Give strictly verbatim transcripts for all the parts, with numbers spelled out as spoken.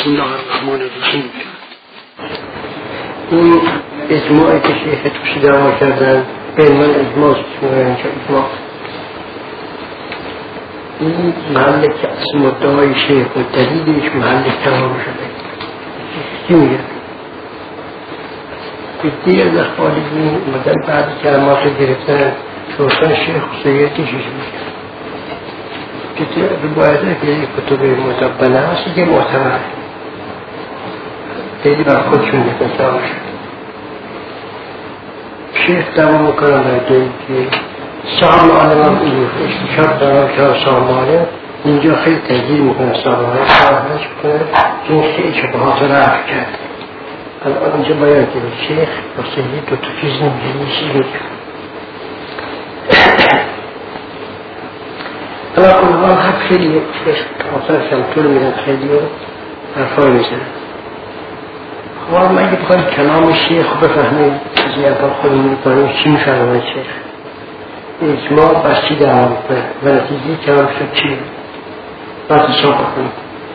بسم الله الرحمن الرحیم. این اجماعی که شیخ توشی دعوا کردن به من اجماع شمارن که اجماع این محل که از مدعای شیخ و دلیلش محل تمام شده. چی میگه؟ بدی از اخوالیگی مدن بعد کلمات رو گرفتن شوستان شیخ و سیدی چیش میگه که باید که کتب مدبنه هستی که معتبر خیلی بر خودشون میکنه تمام شد. شیخ دعوا میکنم در دایی که سام عالم هم این اشتشاب دارم که سام عالم اینجا خیلی تغییر میکنه سام عالم سامش میکنه که این خیلی چه به حاضر رفت کرد. الان اینجا باید که شیخ و سیدی دو تا چیز نمیگه نیشی میکنه. اما کنوان حق خیلی شیخ آثار شمطور میدن خیلی رو حرفای میزن. خواه ما اگه بخواهیم کلام شیخ بفهمیم از یه اول خودمون میکنیم چی میفهمه شیخ اجماع بس چی دعوا میکنه و نتیجه کلام شد چی باید حساب بکنیم.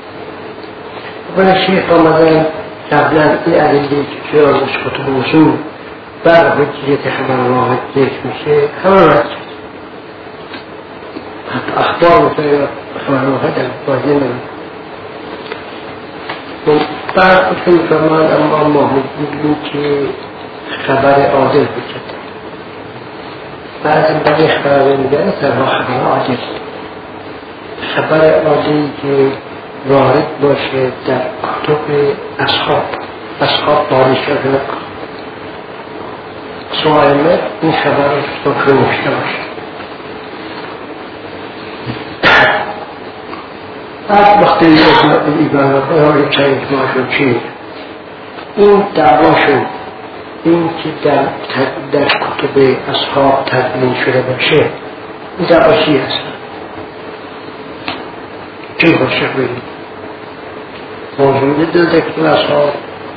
اولا شیخ آمدن قبلا این عدلی که توی آرزش کتب اصول بر حجیت خبر واحد ذکر میشه همه رد شد. حتی اخبار مثلا خبر واحد هم بازی نمید بعد خودشون فرمان اما ما میگیم که خبر عادل بکرد بعضی بقیه خبر میگن تنها خبر عادل خبر عادلی که وارد باشه در کتب اصحاب اصحاب باری شده سوائمه این خبر رو نوشته باشه. بعد وقتی ایبانات چه اجماع شد چی؟ این دعوا شد این که در, در کتب اصحاب تدوین شده باشه این دعوا چی هست؟ چی خوشه بگید؟ موجوده در کتب اصحاب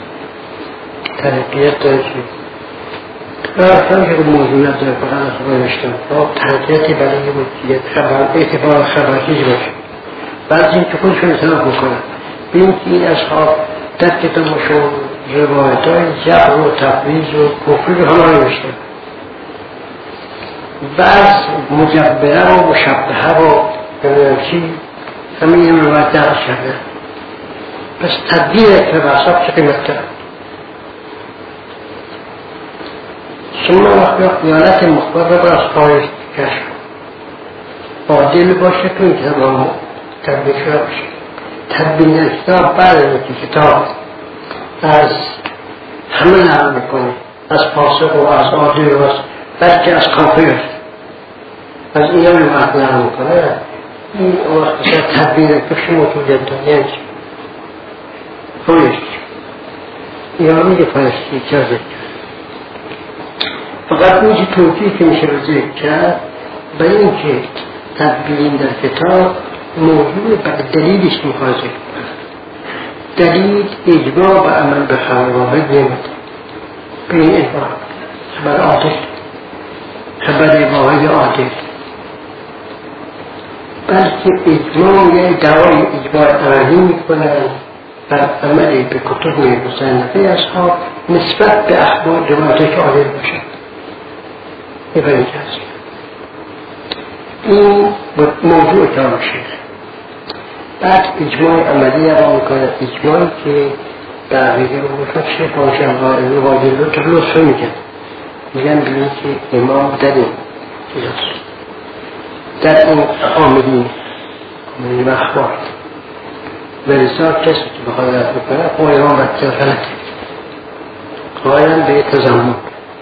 ترقیت داره چی؟ رفتن که موجودت داره فقط اصحاب نشتن ترقیتی برای یه خبر اعتبار خبر چیزی باشه. بعد این که خودشون اطلاق میکنن بین که این اصحاب در کتابشون روایت های جعر و تفویض و کفری رو همه نوشتن بعض مجبره و مشبهه و چی همه این روایت درست شده پس تدبیر اطلاق اصحاب چه قیمت دارن. شما وقتی قیانت مخبر رو از خواهش کشف عادل باشه تو این کتاب تبدیل شده باشه. تبدیل اصطاب بعد از که کتاب از همه نقل میکنه از فاسق و از عادل و از بلکه از کافر از این هم وقت نقل میکنه این وقت بسید تبدیل کفش موجودت دنیا چی خویش این هم میگه پرستی کرده فقط اونجی توجیه که میشه رو ذکر کرد به این که تبدیل در کتاب موضوع بر دلیلش مخواهد ذکر کنند. دلیل اجماع و عمل به خبر واحد نمید به این اجماع خبر عادل خبر واحد عادل بلکه اجماع یعنی دوای اجماع عملی میکنند بر عمل به کتب مصنفه اصحاب نسبت به اخبار روایت که عادل باشد. این برای هست این موضوع کلام شیخ. بعد اجماع عملی را میکنه اجماعی که دقیقه رو گفتن شیخ باشن و واجب رو که لطفه میگن میگن بینید که امام در این چیزاست در این عاملین عاملین اخبار و رسال کسی که بخواد رد میکنه خب امام بدتر غلطه قائلا به تضمن.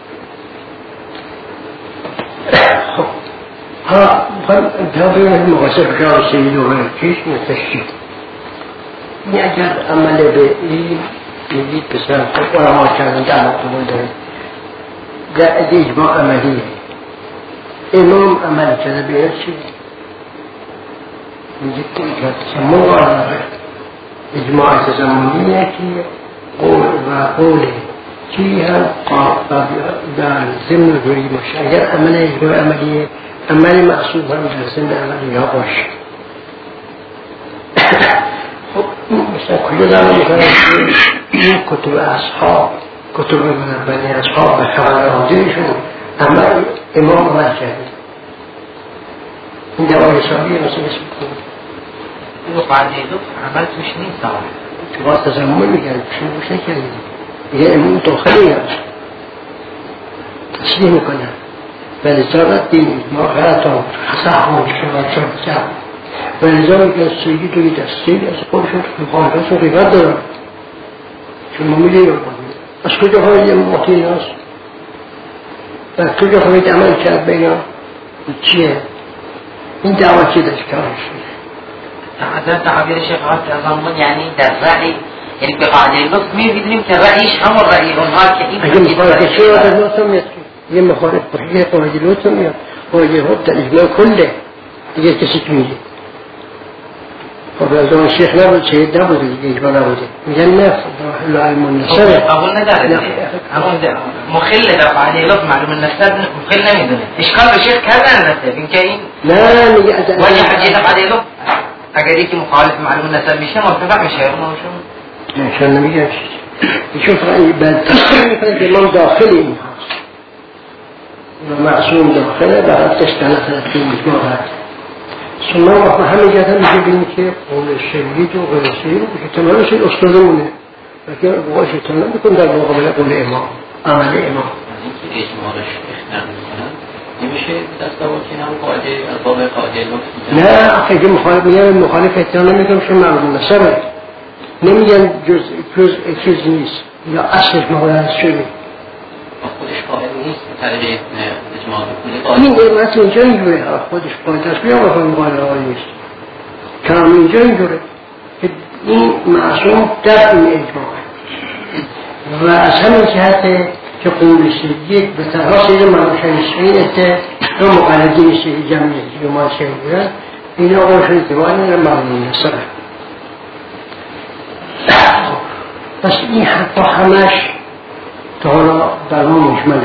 خب ها بخوام ببینید مقاصد بکار سیدی و برکیش متشکید این اگر عمل به این میدید بسیار خب علما کردن در مطمئن داریم در اجماع عملیه امام عمل کرده به چی؟ میگید که تسمون و عمل اجماع تسمونیه که قول و قول چی هم در ضمن دوری باشه اگر عمل اجماع عملیه عمل محصول هم در ضمن عملی ها باشه. خب اصلا کجا دارم میکنم این کتب اصحاب کتب بنی اصحاب به خبر آمدهشون اما امام عمل کرده این دوای حسابی مثل اسم کنه این قاعده دو عمل توش نیست آقا تو باید تزمون میگن شما بوش نکردیم یه امون داخلی هست تصریح میکنن ولی زارت دینید ما غلطان خساحون شما چون جب ولی زارت که سیدی توی دستی از خودشون تو خواهداشون قیبت دارن چون ما میدیم از کجا خواهید یه موقعی هست و کجا خواهید عمل کرد بینا چیه این دعوت چی داشت کارش حضرت تعبیر شیخ عبدالعظیم یعنی در رأی یعنی به قاعده لطف می‌بینیم که رأیش همون رأی اونها که این اگه مخالف چی وقت لطف میاد یه مخالف بحیه قاعده لطف میاد قاعده خود در اجماع کله دیگه کسی که میگه خب از اون شیخ نبود شهید نبوده دیگه اجماع نبوده میگن نه حلو علم النسبه قبول نداره همون مخل در قاعده لطف معلوم النسب مخل نمیدونه اشکال به شیخ کردن نسب این که این نه میگه از وجه حجیت قاعده لطف اگر یکی مخالف معلوم النسب میشه مرتفع میشه اونشون نشان نمیگه ایشون فقط بعد تصمیم میکنه که امام داخل این هست و معصوم داخله برای تشتنه خلقی میگه سنة وقت همه جاتا میشه بینی که قول شدید و غیر شدید که تمام شد استادمونه لیکن قول شیطان نمیکن در مقابل قول امام عمل امام اجمالش اختیار میکنن نمیشه دستاورد که هم قاعده از باب قاعده لطف نه آخه که مخالف میگن مخالف اختیار نمیکنم چون معلوم نسبه نمیگن جز جز چیز نیست یا اصلش مقابل شده خودش قائل نیست طریق اجماع بکنه این قیمت اینجا اینجوره خودش قائل است بیام بخواهیم قائل قائل نیست کلام اینجا اینجوره که این معصوم در این اجماع و از همین جهت که قول سیدی به طرح سید منوشنشین اته دو مقلدین سید جمعیت که ما شنیدن این آقاش اتباعی رو معلوم نصره پس این حرفا همش تا حالا در ما مجمله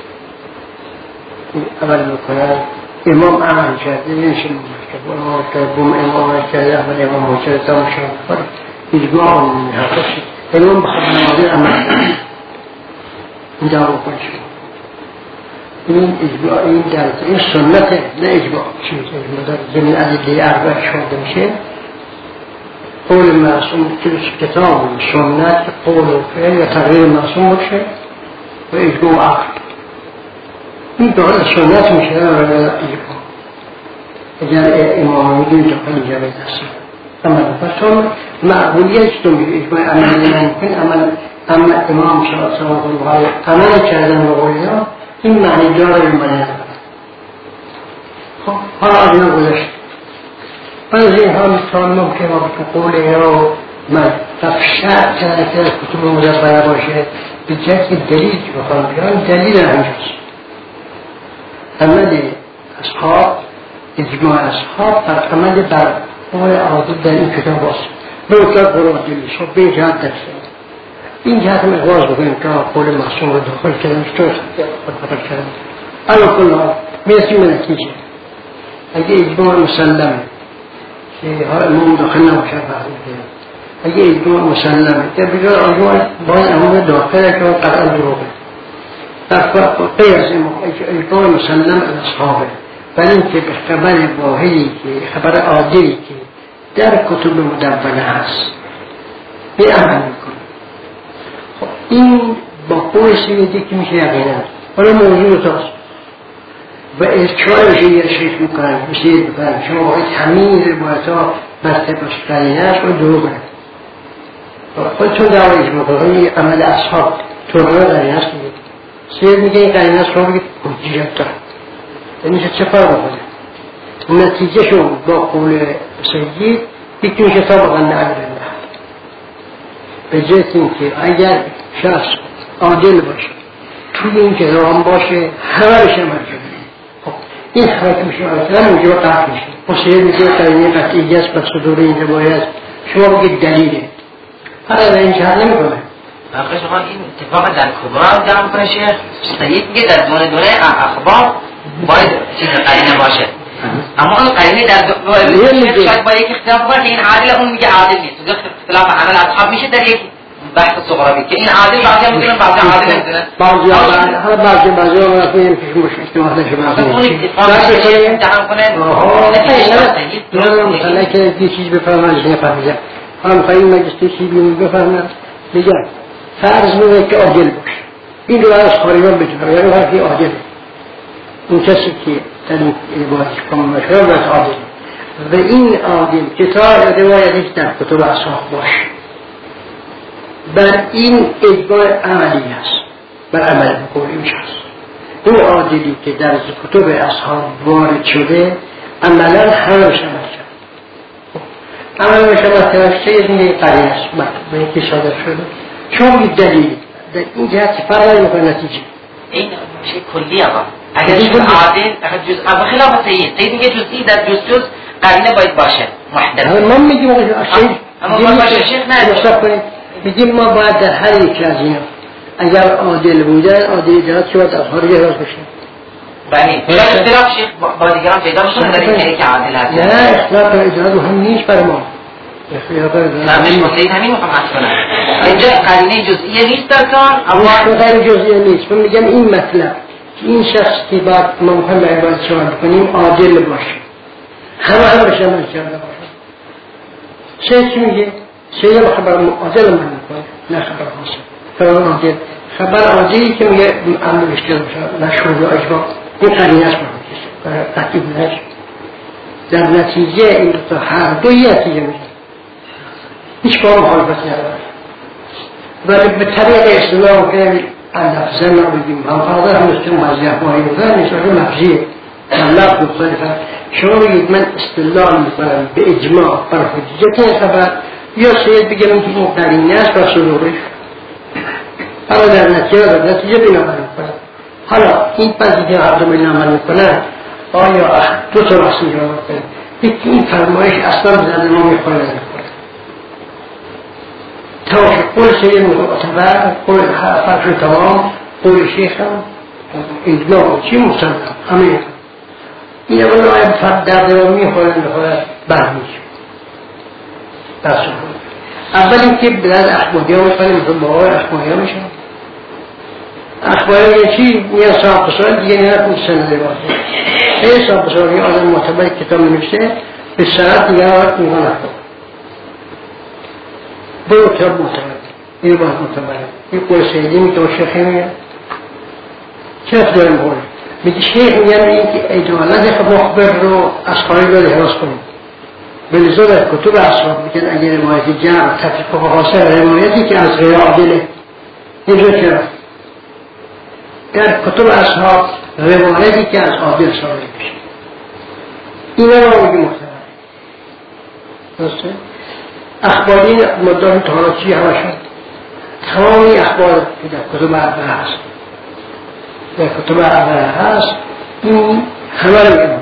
اول میکنن امام عمل کرده نمیشه کرد امام کرد بوم امام کرده اول امام کرده تا مشان کرد اجماع این حرفا شد امام بخواد نمازی عمل کرد این دارو کنش این اجماع این در این سنت نه اجماع چیز اجماع در زمین عدیده اربع شده میشه قول معصوم که کتاب سنت قول و فعل یا تغییر معصوم باشه و اجماع عقل این داره سنت میشه و اجماع اگر امام میدونی داخل جمعه دستی عمل پس معقولیت تو میگه اجماع عملی نمیکن عمل اما امام صلی الله علیه و عمل کردن و قولیان این معنی داره این معنی داره خب حالا آدینا گذاشت بعضی هم تانم که ما به قول اینا من تفشر کنه که کتب مدبره باشه به جهت دلیل که بخوام بیان دلیل همجاست عمل اصحاب اجماع اصحاب بر عمل بر قول عادل در این کتاب باست به اطلاق قرآن دلیل شد به جهت درسته این جهت هم اقواز بکنیم که قول معصوم رو داخل کردن شطور خطر کردن اما کلها میرسیم به نتیجه اگه اجماع مسلمه که ها امام داخل نباشه فهمیده اگه اجماع مسلمه که بجای اجماع باید امام داخله که قطعا دروغه در فرقه از اجماع مسلم از اصحابه ولی اینکه به خبر واحدی که خبر عادلی که در کتب مدونه هست این عمل میکنه خب این با قول سیدی که میشه یقینا حالا موضوع تاست و ارچایش یه شیخ میکنن بسید بکنن شما باید همین روایت ها مرتبش قرینه است و دروغه خودتون دعوایش میکنن عمل اصحاب طرقه قرینه است سید میگه این قرینه است رو بگید حجیت داره یعنی چه فرق بکنه نتیجه شو با قول سید یکی میشه طبقا نعمل الله به جهت این که اگر شخص عادل باشه توی این که رام باشه همه بشه مرجعه این حرکت میشه اصلا موجب قطع میشه مصیر میگه قرینه قطعی است پس صدور این روایت شما بگید دلیله هر از این جهت نمیکنه آخه شما این اتفاق در کبرا جمع کنه شیخ سید میگه در دونه دونه اخبار باید چیز قرینه باشه اما اون قرینه در شاید با یک اختلاف کنه که این عادل اون میگه عادل نیست. وقتی اختلاف عمل اصحاب میشه در یک بحث صغراوی که این عادل بعضی میگن بعضی عادل نمیدونن. بعضی حالا بعضی بعضی ها میگن که مش اجتماع نشه بعضی. اون جمع کنه. آها. مثلا که یه چیز بفهمن نفهمیدن. هم خیلی مجلسی چیزی بفهمن میگن فرض بگیر که عادل باشه. این رو از خارجان بدونه یعنی حرفی عادل. اون کسی که در این عبادت کامل مشهور باید عادل و این عادل کتاب روایتش در کتب اصحاب باشه بر این اجماع عملی هست بر عمل بقولیش هست این عادلی که در کتب اصحاب وارد شده عملا همه شمال شد عمل شمال شد سه دینه قریه است به اینکه صادر شده چون دلیل در این جهت فرقی میکنه نتیجه این شیء کلی آقا اگر شد عادل اگر جز اما خلاف سید سید میگه جزئی در جز جز قرینه باید باشه محدث من میگم شیء اما باشه شیخ نه میگیم ما باید در هر یک از اینا اگر عادل بودن عادل جهات شد از خارج راز بشه بله اختلاف شیخ با دیگران پیدا شده در این که عادل هست نه اختلاف اجازه هم نیست برای ما اختلاف نه من سید همین میخوام عرض کنم اینجا قرینه جزئیه نیست در کار اما غیر جزئیه نیست من میگم این مطلب این شخص که باید ما میخوایم به عبادت شما بکنیم عادل باشه همه هم بشه من کرده باشه چه چی میگه؟ چه یه خبر عادل من میکنه نه خبر خاصه خبر عادل خبر عادلی که میگه عمل اشتر باشه نه شروع و اجبا این قرینه است برای قطعی بودنش در نتیجه این دو تا هر دو یه نتیجه میشه هیچ کار مخالفت نداره ولی به طریق اسلام که اللفظه ما بگیم هم فرضه هم مثل مزیح ماهی بودن مثل مفضیه لفظ مختلفه شما بگید من استدلال میکنم به اجماع بر حجیت این خبر یا سید بگم که این قرینه است و صدورش حالا در نتیجه در نتیجه بین عمل میکنم حالا این پذیده هر دو بین عمل میکنن آیا دو تا رسم جمع میکنن یکی این فرمایش اصلا بزرد ما میخواه نمیکنه توافق قول سید معتبر قول فرش تمام قول شیخ هم اجماع چی مسلم همه این اول آیا فرد در دوامی خواهند خواهد برمیشه درست اول اینکه بلد اخباری ها میکنه مثل باقای اخباری ها میشن اخباری ها یه چی میان صاحب بسار دیگه نیرد اون سنده بازه این صاحب بسار یه آدم معتبر کتاب نمیشه به سرعت دیگه ها میگن اخبار برو کتاب معتبر این باید معتبره این قول سیدی میگه و شیخی میگه چه اخباری مقوله میگه شیخ میگه این که ایدوالت مخبر رو از خواهی رو حراس کنیم بلزا در کتب اصحاب میگن اگر روایتی جمع تفریق و خاصه روایتی که از غیر عادله اینجا چرا در کتب اصحاب روایتی که از عادل صادر میشه این رو میگه محتمل درسته اخباری مدام تاراچی همشون تمامی اخبار که در کتب اربعه هست در کتب اربعه هست این همه رو میگه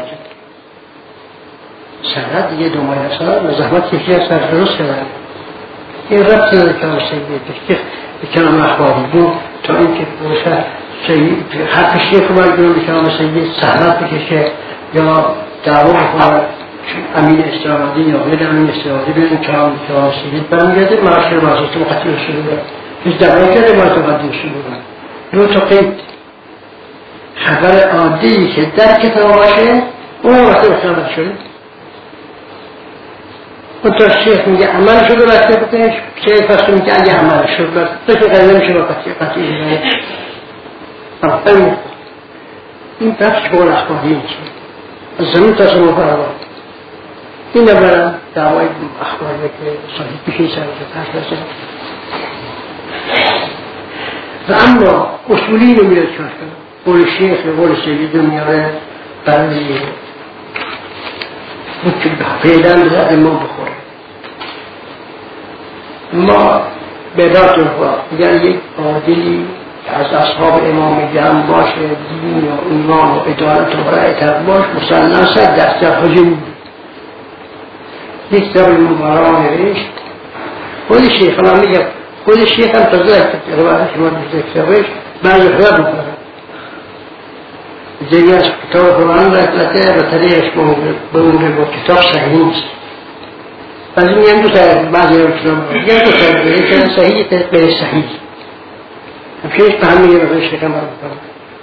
سند دیگه دو ماه سند و زحمت کشی از سر درست کردن این ربط نداره کلام سیدی که به کلام اخباری بود تا اینکه حرف شیخ باید برون به کلام سیدی سهلت بکشه یا دعوا بکنه امین استرامدی یا غیر امین استرامدی بیرون کلام کلام سیدی برمیگرده معاشر بازیست مقطعی رسول بودن هیچ دعوا کرده باید مقدم رسول بودن دو تا قید خبر عادی که در کتاب باشه اون وقتی بخیالت شده اون تا شیخ میگه عمل شده بسته بکنش شیخ پس میگه اگه عمل شده بسته قیده میشه با قطعی قطعی بزنه این بخش بقول اخباری میشه از زمین تا سمو فرما این نبرا دعوای اخباری که صحیح بشه سر که تحت رسه و اما اصولی نمیره چهار کنم قول شیخ قول سیدی میاره برای ممکن پیدن بزرد ما بخوره ما به داد نخواه اگر یک عادلی از اصحاب امام جمع باشه دین و ایمان و ادالت و رأیت باش مسلم صد دست حجم یک در المبارا نوشت خود شیخ هم میگه خود شیخ هم تازه روایت شما ذکر روش بعضی خیاب میکنه دیگه از کتاب قرآن رکلته و طریقش به اون رو کتاب صحیح نیست. بعضی میگن دو طریق، بعضی رو کتاب میگن دو طریق، یکی صحیح یکی غیر صحیح. همچنینش به هم میگه رو بهش رقم بکنم.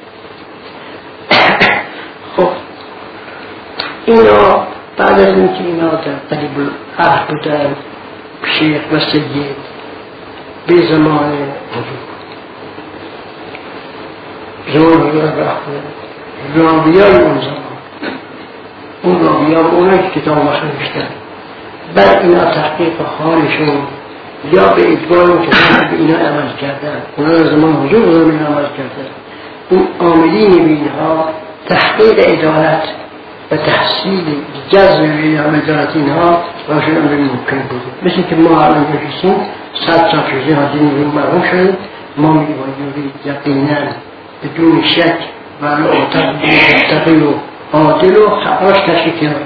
خب اینا بعد از اینکه اینا در قریب العهد بودن شیخ و سید به زمان زمان راویای اون زمان، اون راویان اونایی که کتاب مخصوص نوشتن، بعد اینا تحقیق حالشون یا به ادعای اون کتاب به اینا عمل کردن، اونا زمان حضور رو به اینا عمل کردن، اون عاملین به اینها تحقیق عدالت و تحصیل جذب عدالت اینها راشد امر ممکن بود. مثل که ما الان بشیم صد سال شده حاضرین رو مرحوم شد، ما میگیم یقینا بدون شک و معتقد و عادل و خبرش تشکیل کرد.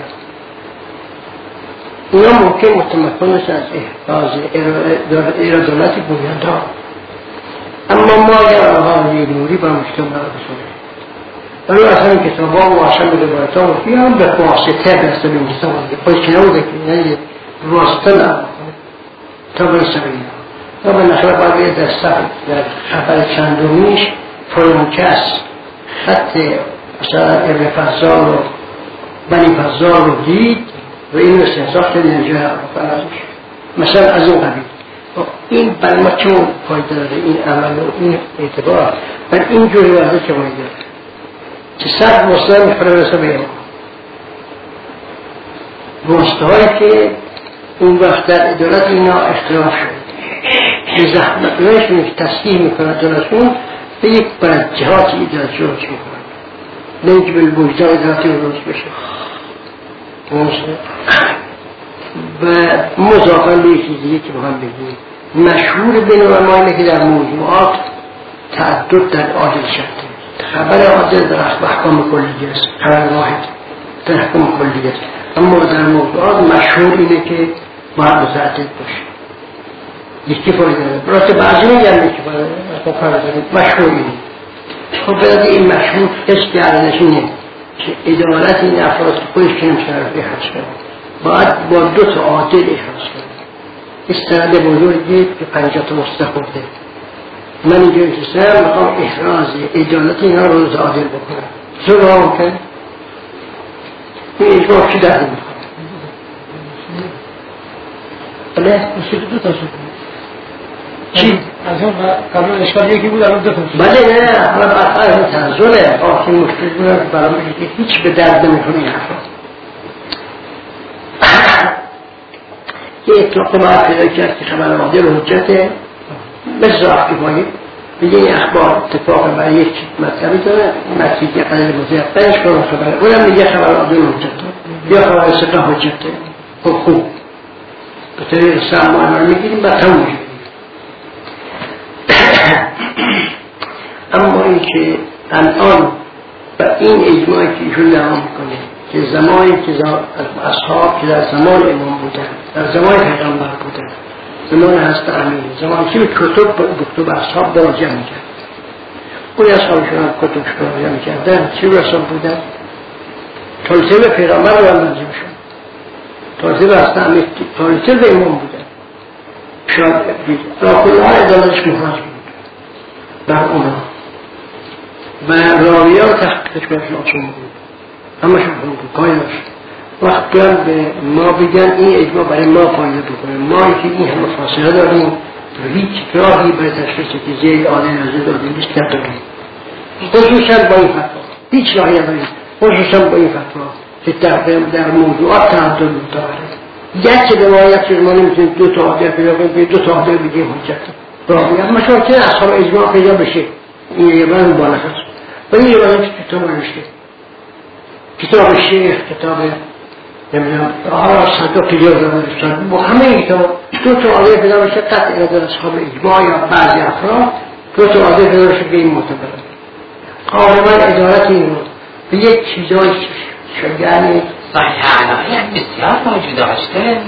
اونا ممکن متمکن است از احفاظ ارادالتی بنیادها، اما ما یا آقا نیلوری با مشکل برد ولی اصلا کتاب ها و اصلا به روایت ها وفی هم به واسطه بسته به این کتاب ها پای که نبوده که یعنی واسطه نبوده تا به سبیل تا به نخبه باید به دسته در خبر چندمیش فلان کس خط مثلا ابن فضال و بنی فضال رو دید و این استحصاف که نجوه فرازش مثلا از این قبیل این بر ما چون فایده داره این عمل و این اعتبار بر این جوری وحده که باید داره که صد مسلم فرورسه به ما واسطه هایی که اون وقت در ادارت اینا اختلاف شد به زحمت نایشون که تصحیح میکنه ادارتشون به یک برد جهاتی ادارت شروع میکنه نه اینکه به بوجدان ادارتی رو روز بشه و مضافن به یکی دیگه که با هم بگیم مشهور بین علماء که در موضوعات تعدد در عادل شده خبر عادل در احکام کلیه است، خبر واحد در احکام کلیه است، اما در موضوعات مشهور اینه که باید متعدد باشه. یکی فایده داره برای بعضی میگن که باید مشهور اینه. خب باید این مشهور حس کردنشینه که ادارت این افراد که خودش که نمیشه رو احراز کنه باید با دو تا عادل احراز کنه. استراد بزرگی که پنجاه تا مستخورده من اینجا انتسام میخوام احراز ادالت اینا رو روز عادل بکنم زور را ممکن این اجماع چی دردی میخوام بله؟ مشکل دو تا شد چی؟ از اون قبل اشکال یکی بود الان دو تا شد بله نه حالا برخواه این تنظره آخی مشکل بودن که برای میشه که هیچ به درد نمیکنه این افراد یه اطلاق باید پیدا کرد که خبر عادل و حجته مثل وقتی باید بگه این اخبار اتفاق برای یک مطلبی داره مطلبی که قدر مزیقش کنم خبره اونم میگه خبر عادل حجته یا خبر سقه حجته خب خوب به طریق سهم معنا رو میگیریم و تموم میشه اما این که الان و این اجماعی که ایشون دعا میکنه که زمانی که اصحاب که در زمان امام بودن در زمان پیغمبر بودن زمان هست امین زمان که کتب کتب اصحاب براجع میکرد اون اصحابشون هم کتبش براجع میکردن چی رسول بودن؟ تالسه به پیغمبر رو هم منظیم شد تالسه به هست امین تالسه به امام بودن شاید بید را کلها ادالتش محراج بود بر اونا و راویه و تحقیقش برشون آسون بود همه شون بود کاری داشت وقت بیان به ما بگن این اجماع برای ما فایده بکنه ما که این همه فاصله داریم هیچ راهی برای تشخیص که زیر آله نزد داریم نیست نداریم خصوصا با این فتوا هیچ راهی نداریم خصوصا با این فتوا که در موضوعات تعدد داره یک به ما یک چیز ما نمیتونیم دو تا عادل پیدا کنیم دو تا عادل بگیم حجت راهی اما شما که اصحاب اجماع پیدا بشه این یه برای مبالغه است و این یه برای کتاب نوشته کتاب شیخ کتاب نمیدونم آرا صدق که جز دارستان با همه کتاب دو تا عادل پیدا بشه قطع ندار اصحاب اجماع یا بعضی افراد دو تا عادل پیدا بشه به این معتبره قاربا ادارت این رو به یک چیزای شگرنی صحیح علایه بسیار موجوده هاشته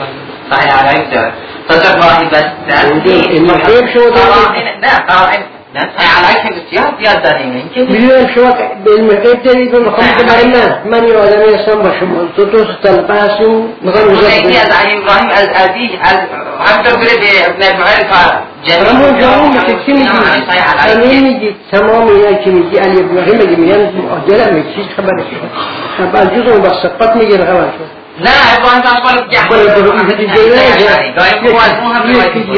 صحیح علایه داره فقط واحد بس در این مخیب شده نه قائم نه علاقه که بسیار زیاد داریم این که میدونم شما به علم غیب دارید و میخوام که برای من من یه آدمی هستم با شما تو دوست طلبه هستیم میخوام روزا بگیم از علی ابراهیم از عزیز از همطور بره به ابن المعیر تا جنوب همون جامون میشه چی میگی؟ همه میگی تمام اینا که میگی علی ابراهیم میگی میگن آجرم میگی چیز خبر شد خبر جز اون با سقط میگه خبر شد نه ابراهیم اصلا بالا برو این دیگه نه دائم کو از اون هم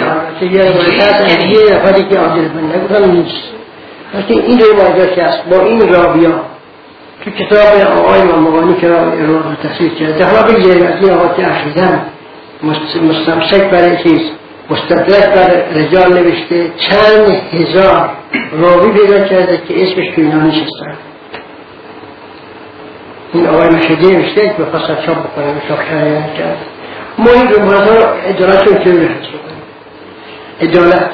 یه نفری که عادل بند نگفتم نیست لیکن این روایت هست با این رابیا تو کتاب آقای مامانی که رو تصویر کرده حالا بگیریم از این آقای اخیدن مستمسک برای چیز مستدرک بر رجال نوشته چند هزار راوی پیدا کرده که اسمش تو اینا نشستن این آقای مشهدی نوشته که بخواست چاپ بکنه چاپ شریعه کرد ما این روایت ها ادالتشون که نحس بکنیم ادالت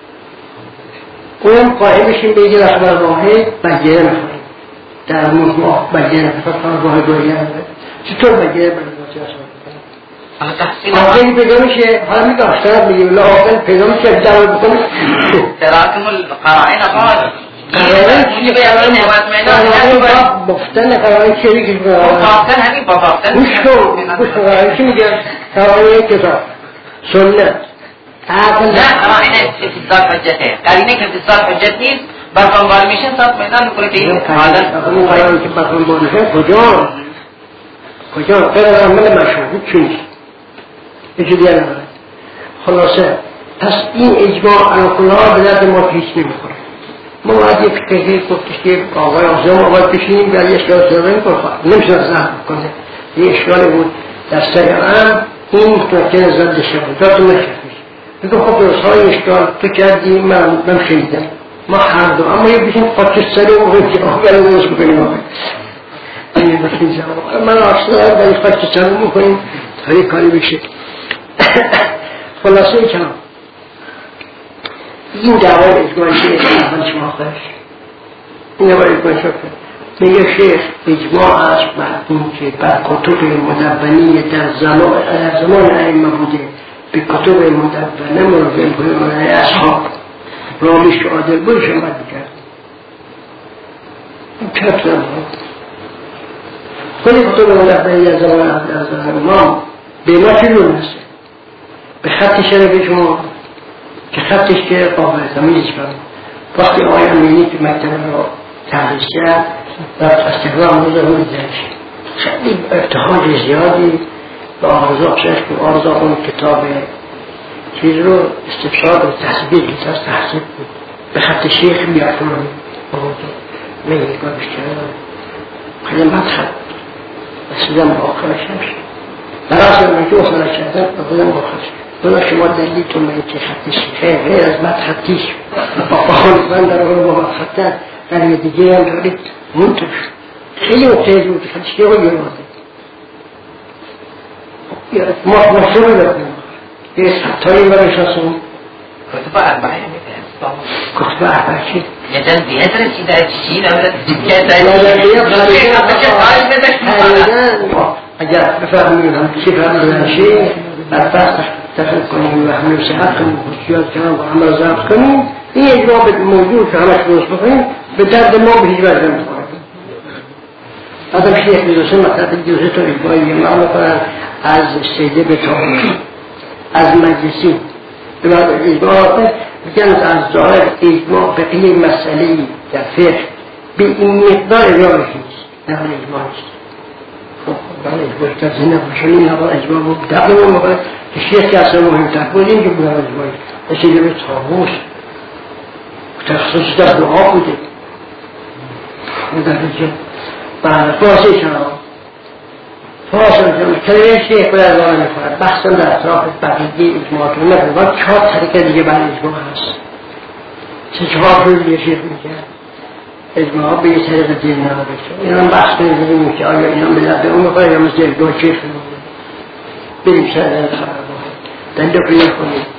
اونم قائل بشیم بگیر اخبار واحد بگیره نخوریم در مجموع بگیره نخوریم واحد بگیره نخوریم چطور بگیره بگیره آقایی پیدا میشه حالا میگه اشتراب میگه ولی آقایی پیدا میشه جواب بکنه تراکم القرائن قرار قرائن چیه قرائن قرائن بافتن قرائن چیه میگه بافتن همین با بافتن گوش کن گوش کن قرائن چی میگه قرائن کتاب سنت نه قرائن اتصال حجته قرینه که اتصال حجت نیست برخانبار میشن سات میدان میکنه که این حالت اون قرائن که برخانبار میشن کجا کجا غیر عمل مشهود چونیست اینجا دیگه نمید خلاصه پس این اجماع علاقلها به درد ما پیش نمیخوره ما باید یک فقهی گفتش که آقای آزم آقای بشینیم در یه اشکال سرده میکنه نمیشه زهر بکنه یه اشکالی بود در سریعم این متوکل زده شد داد تو مشکل میگه خب درست های اشکال تو کردی من من خیلیدم ما هر دو اما یه بشین قاطش سری و غیب که آقای درست بکنیم آقای این بخین جواب من اصلا در این قاطش سری میکنیم تا یک کاری بشه خلاصه این کلام این دعوای اجماعی که اول شما خواهش این دعوای اجماعی شما میگه شیخ اجماع است بر این که بر کتب مدبنی در زمان ائمه بوده به کتب مدبنه مراجعه کنیم اصحاب رامیش که عادل بودش هم باید بکرد این کتب زمان خودی کتب مدبنی در زمان امام به ما چلون هست به خط شرف شما که خطش که قابل تمیزش برم وقتی آقای امینی که مکتبه رو تحریز کرد و استقرام روزه رو دیدنش خیلی ارتحاج زیادی به آرزا شش که آرزا اون کتاب چیز رو استفسار و تحصیبی کتاز تحصیب بود به خط شیخ بیارتون رو میگه نگاهش کردم خیلی مدخل رسیدم به آخرش نمیشه برای من که اخلاق کردم و بودم آخرش دولا شما دلیتون من که خطش خیلی غیر از مد خطیش با خالص من در اون با خطه در یه دیگه هم دارید منتوش خیلی مختلف بود خطش که رو یه ماده ما مصور داریم یه خطایی برای شاسون کتب اربعه کتب اربعه چی؟ یه جن دیگه رسیده چی نمیده اگر بفهمیم هم چی فهمیدن شیخ برفرست تفکر کنیم و همه صحت کنیم خصوصیات کنیم و همه ضبط کنیم این اجماع موجود که همش درست بکنیم به درد ما به هیچ وجه نمیخوره آدم شیخ میرسه مطلب دوزه تا اجماعی ما میکنن از سیده به تاریخی از مجلسی به بعد اجماع میگن از ظاهر اجماع به این مسئله در فقه به این مقدار اجماع نیست نه اجماع نیست بله اجباری که زنه باشنی نبا اجبار بود دقیقا موقع که شیخ که اصلا مهمتر بود این که بودن اجباری مثل یه به تابوس تخصیص در دعا بوده در رجل بله فاسه شما فاسه شما کلمه شیخ باید از آن نفرد بحثم در اطراف بقیدی اجماع کنه نفرد باید چهار طریقه دیگه برای اجماع هست چه چهار رو دیگه شیخ میکرد اجماع به یه طریق دین نماده شد این هم بحث کنیم که آیا این هم به لبه اون بخواه یا مثل دو چیخ بریم سر در خبر باید دنده کنیم کنیم